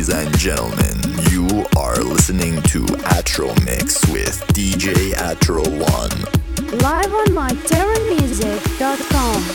Ladies and gentlemen, you are listening to Atro Mix with DJ Atro 1. Live on myterramusic.com.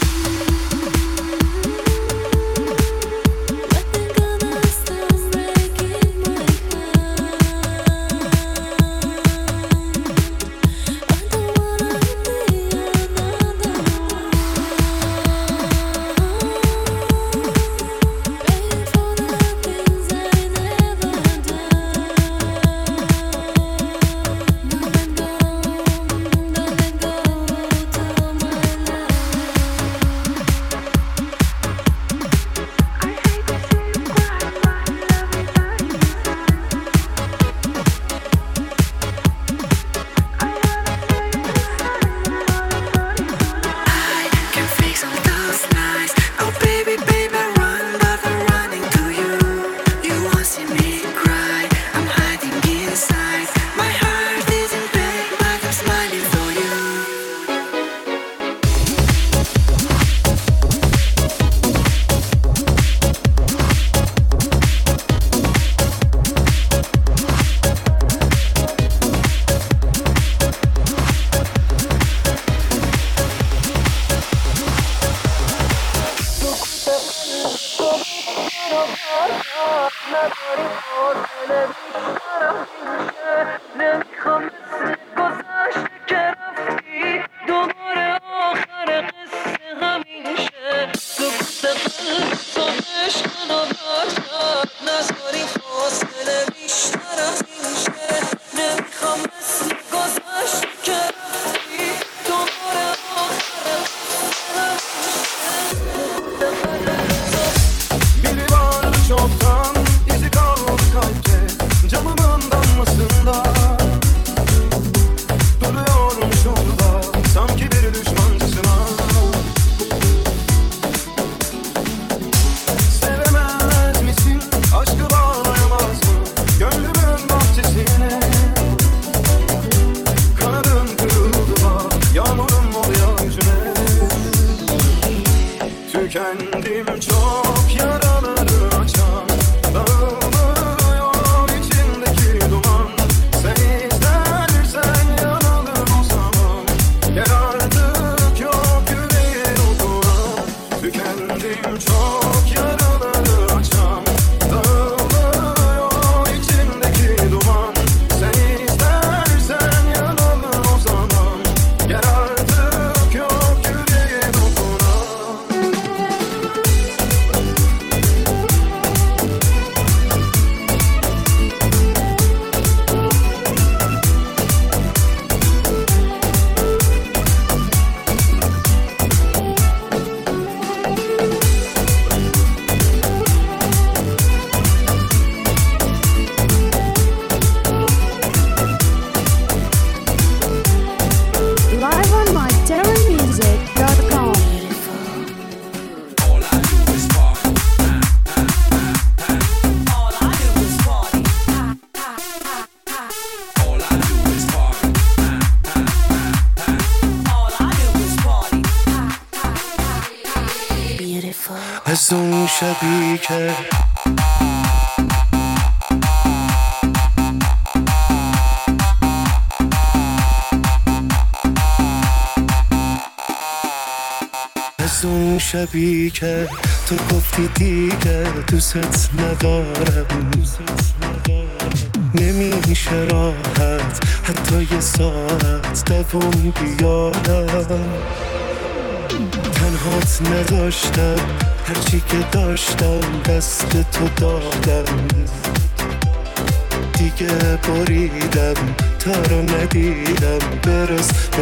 از اون شبی که از اون شبی که تو گفتی دیگه دوست ندارم نمیشه راحت حتی یه ساعت دووم بیارم تنهات نداشتم هرچی که داشتم دست تو دادم دیگه بریدم تا رو ندیدم برس به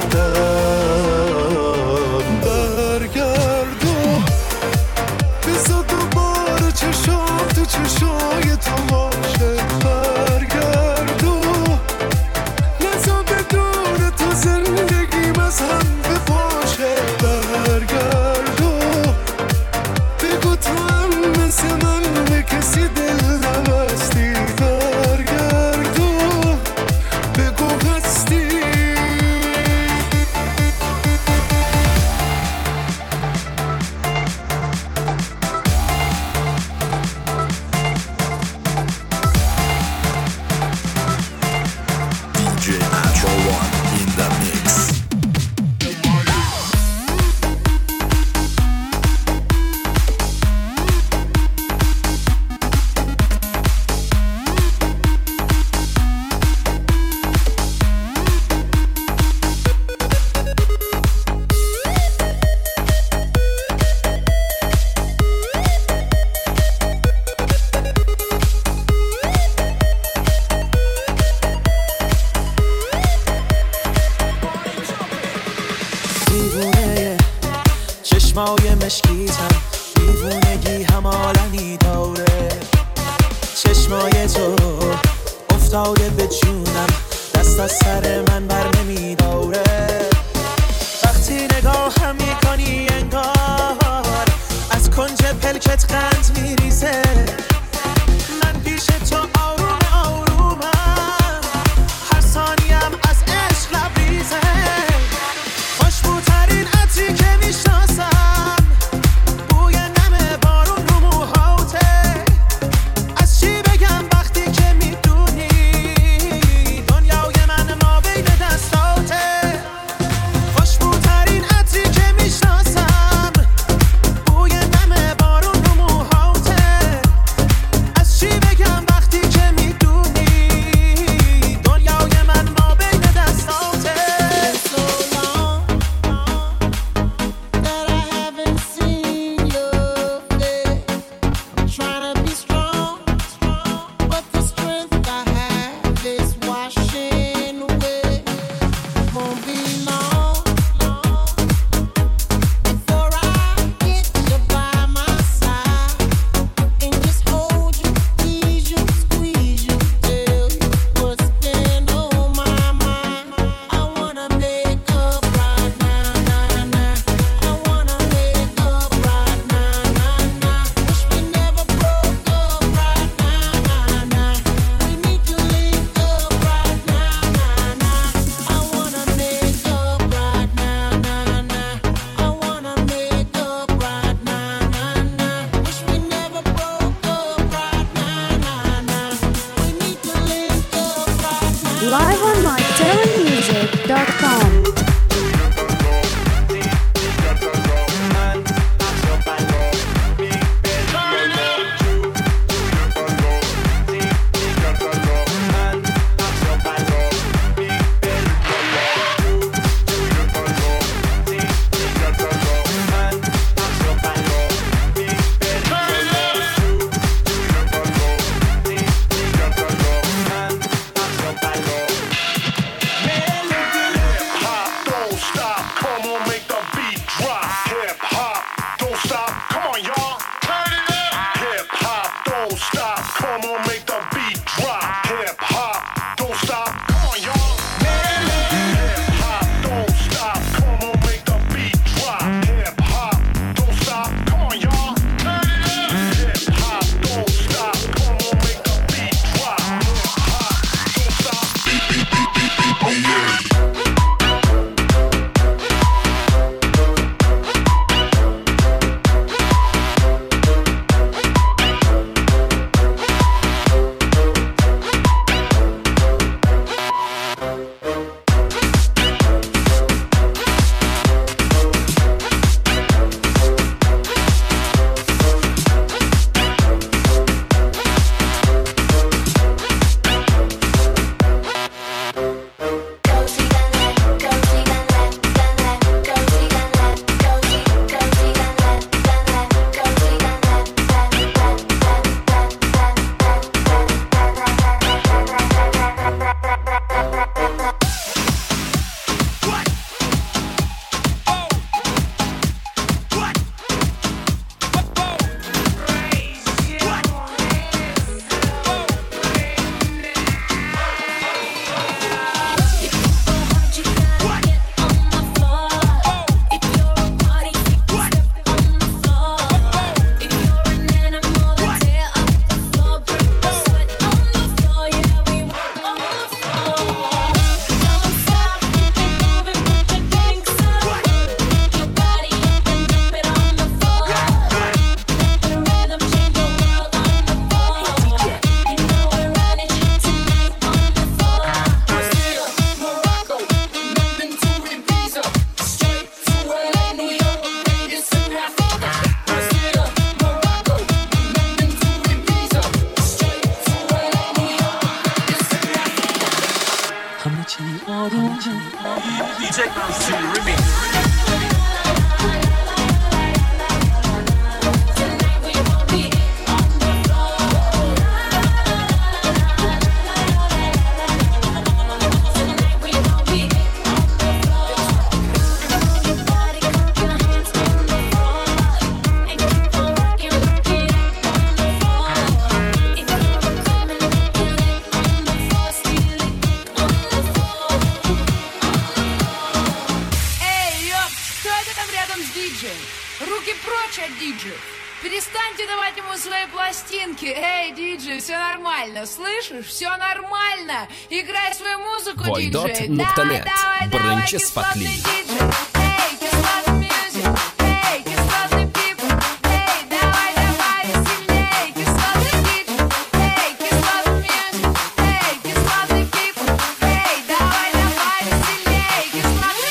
دادم برگردو بزا دوباره چشام تو چشای تو باشه برگردو لذا بدون تو زندگیم از هم بپاشه برگردو بگو تو هم مثل من به کسی دل نبستی برگردو بگو هستی چشمای مشکیتم دیوونگی هم عالمی داره چشمای تو افتاده به جونم دست از سر من بر نمیداره وقتی نگاهم میکنی انگار از کنج پلکت قند میریزه من پیش تو آروم آرومم هر ثانیم از عشق لبریزه خوشبوترین عطری که میشناسم بوی نم بارون رو موهاته از چی بگم وقتی که میدونی دنیای من ما بین دستاته خوشبوترین عطری که میشناسم بوی نم بارون رو موهاته از چی بگم وقتی که میدونی دنیای من ما بین دستاته Live on myTelemusic.com. DJ Bounce to the remix. Руки прочь от диджеев. Перестаньте давать ему свои пластинки. Эй, диджей, все нормально. Слышишь? Все нормально. Играй свою музыку, диджей. Давай, давай, давай, кислотный диджей. Эй, кислотный мьюзик. Эй, кислотный people. Эй, давай, давай, сильней. Кислотный диджей. Эй, кислотный мьюзик. Эй, кислотный people. Эй, давай, давай, сильней. Кислотный.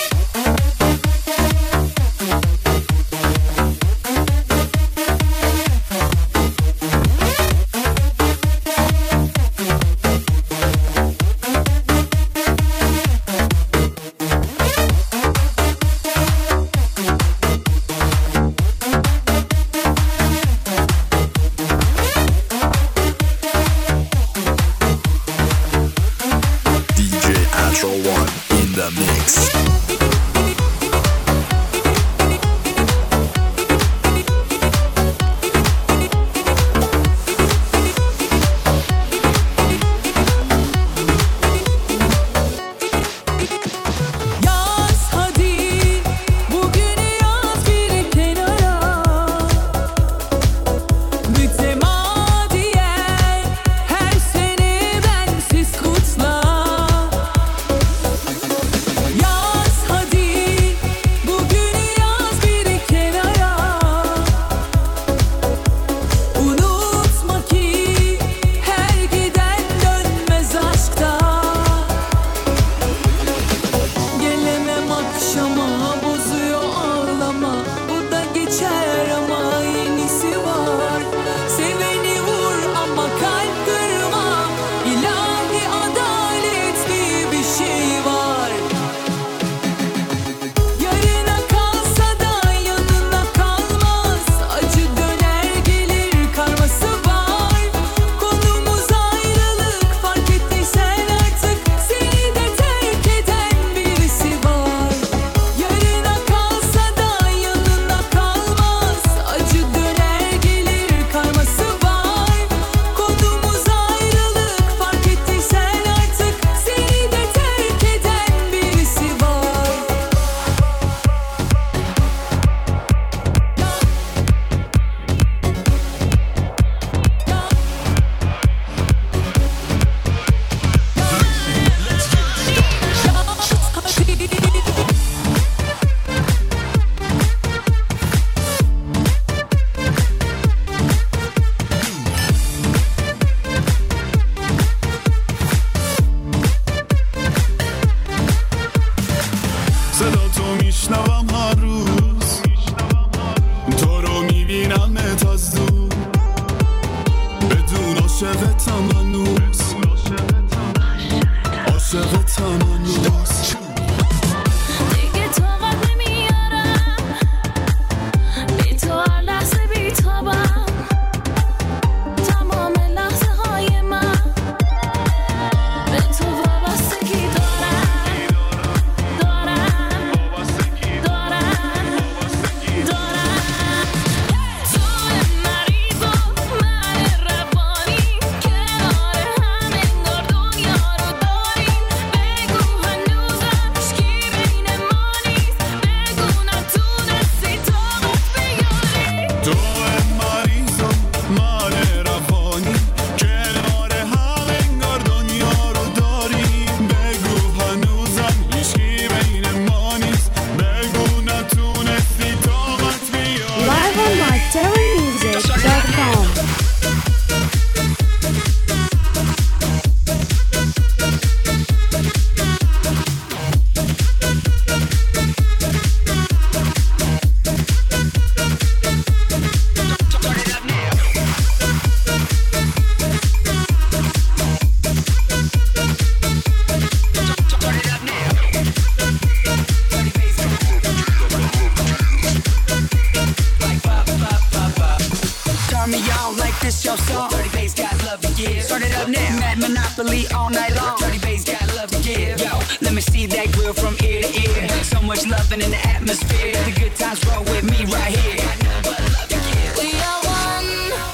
Monopoly all night long. Dirty bass got love to give. Yo, let me see that grill from ear to ear. So much loving in the atmosphere. The good times roll with me right here. Got nothing but love to give. We are one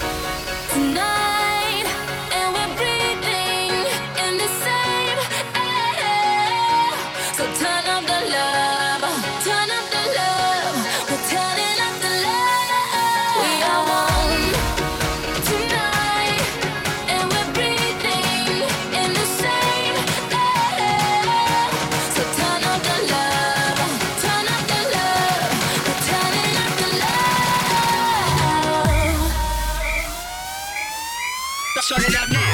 tonight, and we're breathing in the same air. So turn up the love, turn up the love. We're turning up Start it up now.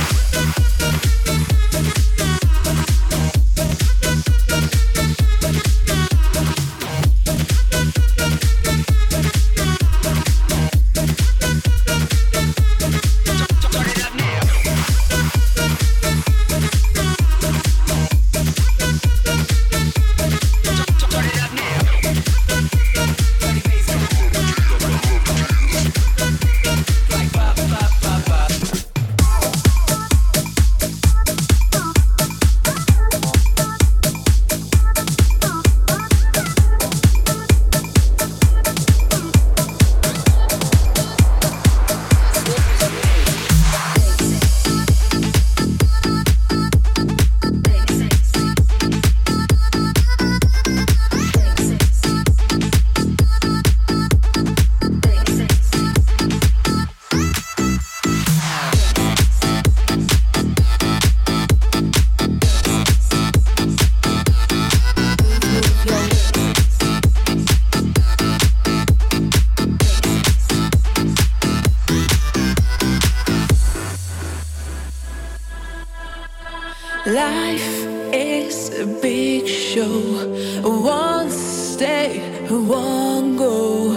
Life is a big show. One stay, one go.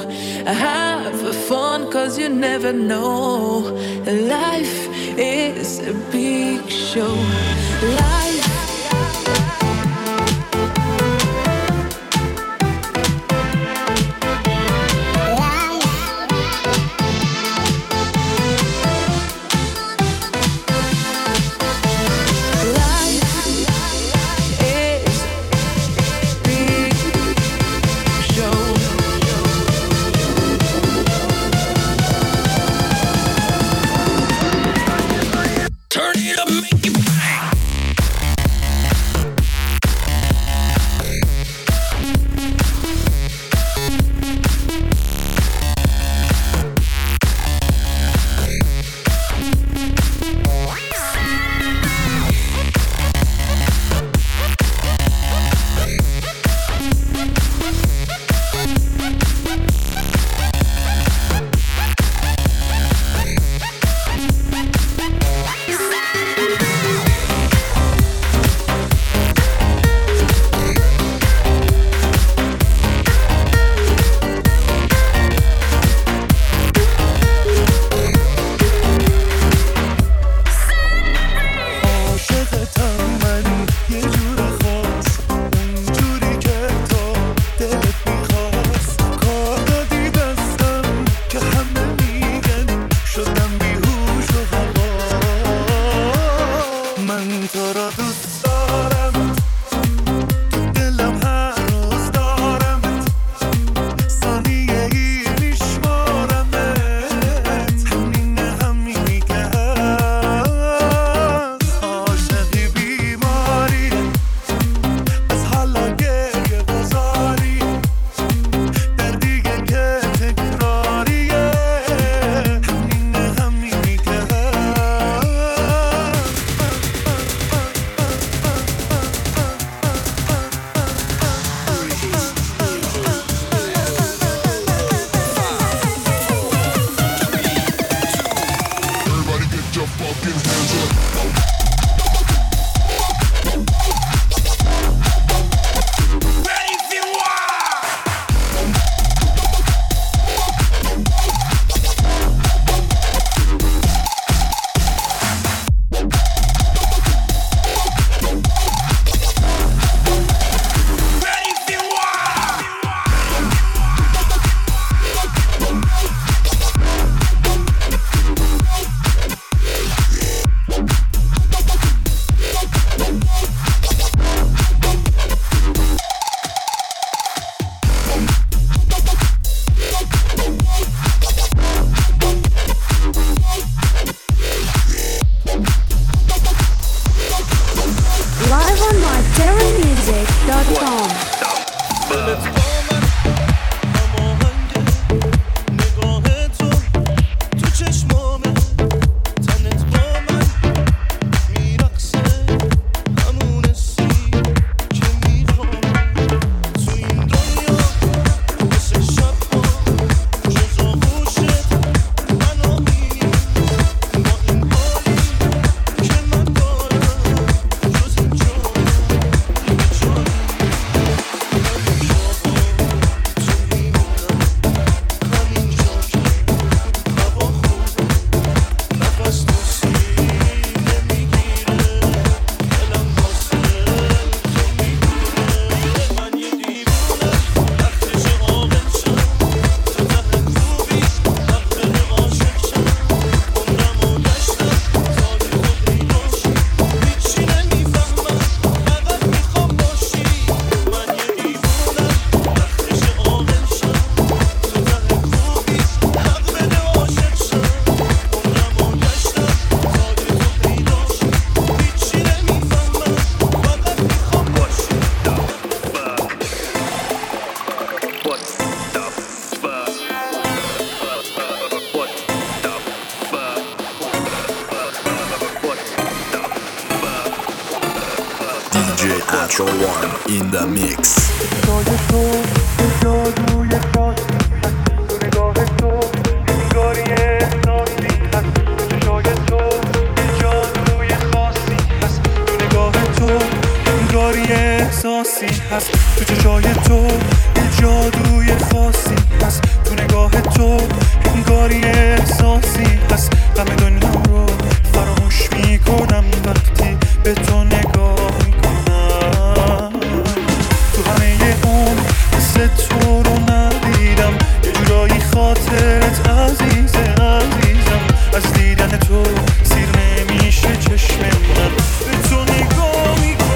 Have fun, cause you never know. Life is a big show. Life. Turn it up, make it bang. Atro One in the mix. احساسی هست تو چشای تو یه جادوی خاصی هست تو نگاه تو انگاری احساسی هست غم دنیا رو فراموش میکنم وقتی به تو نگاه میکنم تو همه اون مثل تو رو ندیدم یه جورایی خاطرت عزیزم از دیدن تو سیر نمیشه چشم من به تو نگاه میکنم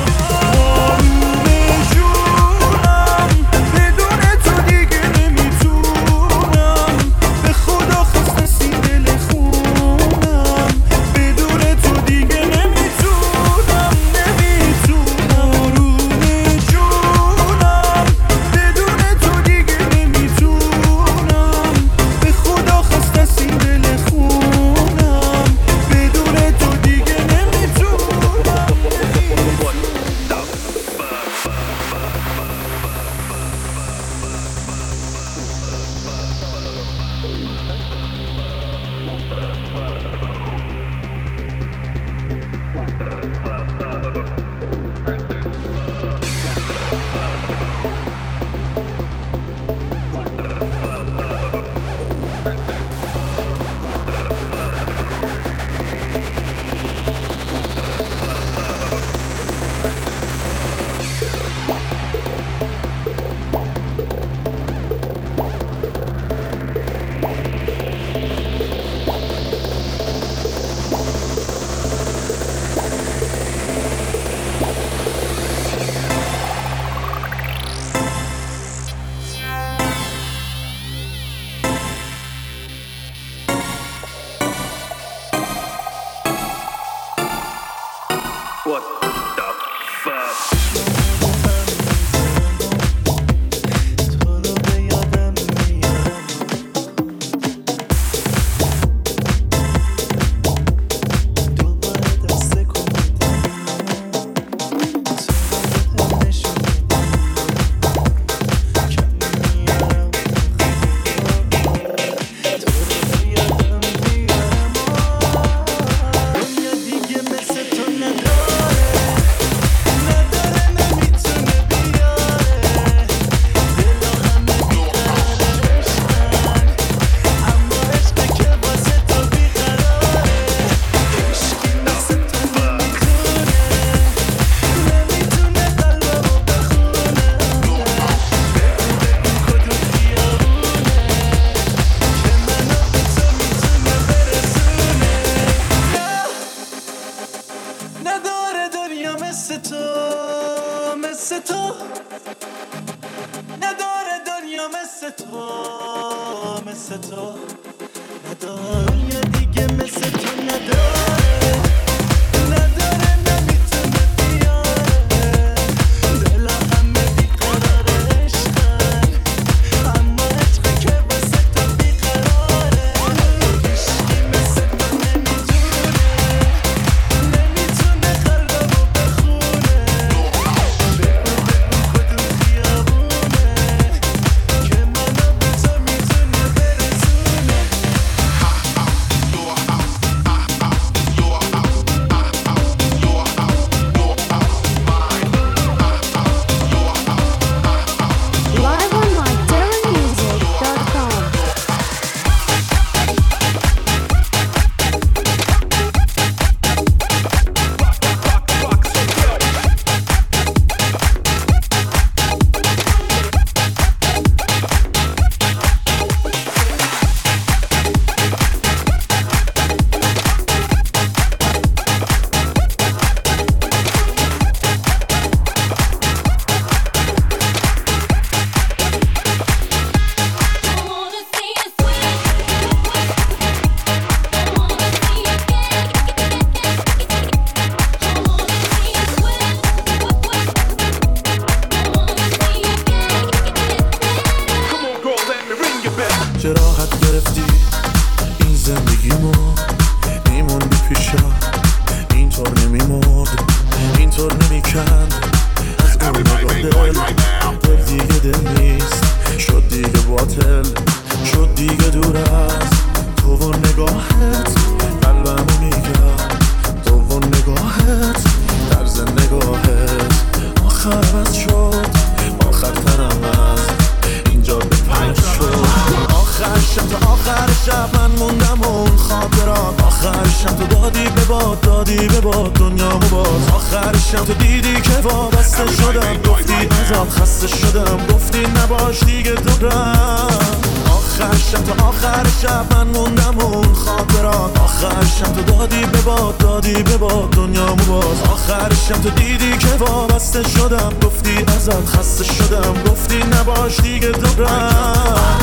دیگه دور از تو و نگاهت قلبمو میگم، تو و نگاهت طرز نگاهت آخر بس شد، آخر ترم از اینجا به پنج شد. آخر شب تا آخر شب من موندم اون خاطرات، آخر شب تو دادی به باد، دادی به باد دنیامو باز. آخر شب تو دیدی که وابسته شدم، گفتی ازم خسته شدم، گفتی نباش دیگه دورم. آخر شب تا آخر شب من موندم اون خاطرات، آخر شب تو دادی به باد، دادی به باد دنیامو باز. آخر شب تو دیدی که وابسته شدم، گفتی ازم خسته شدم، گفتی نباش دیگه دورم.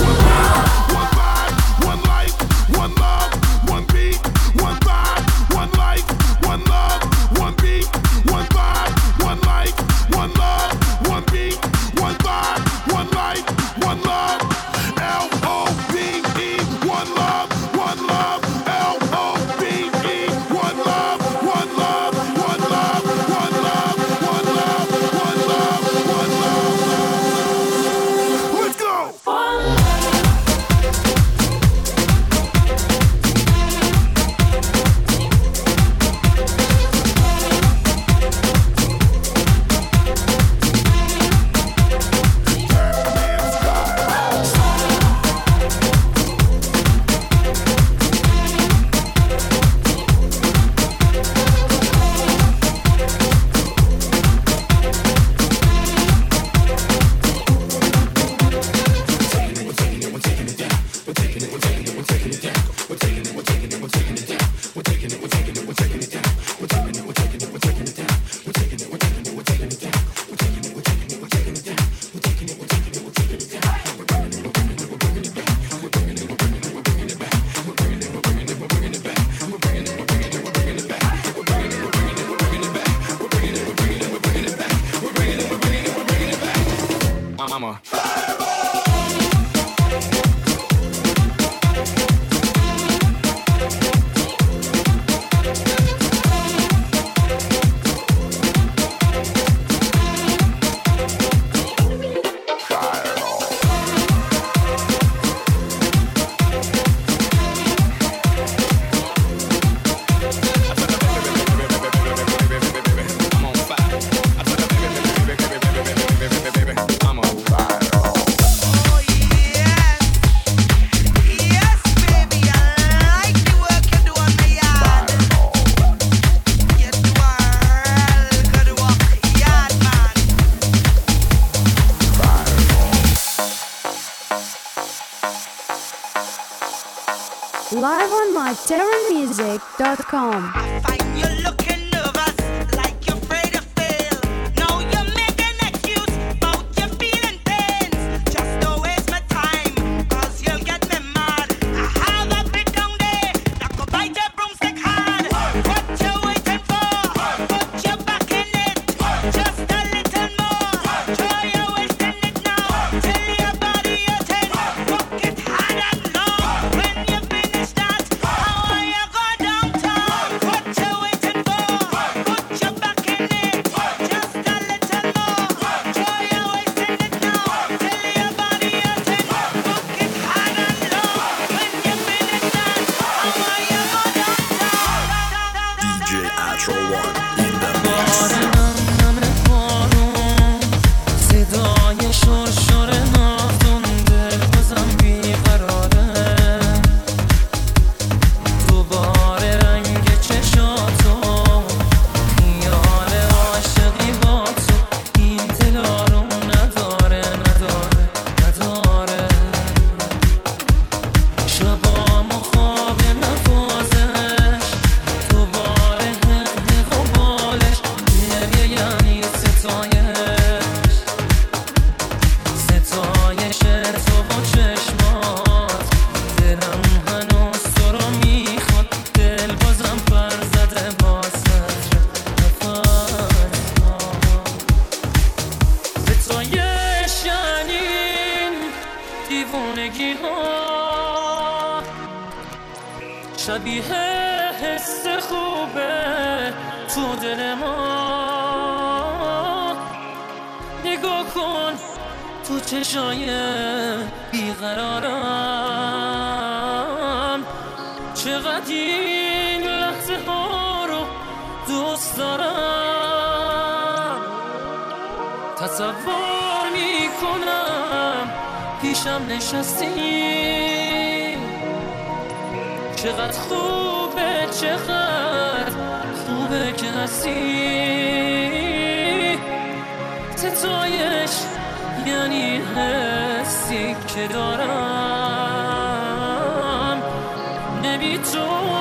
Live on myterrormusic.com. شبیه حس خوبه تو دل ما، نگاه کن تو چشای بیقرارم. چقدر این لحظه ها رو دوست دارم. تصور میکنم پیشم نشستی، چقدر خوبه چقدر خوبه که هستی. ستایش یعنی حسی که دارم، نمیتونم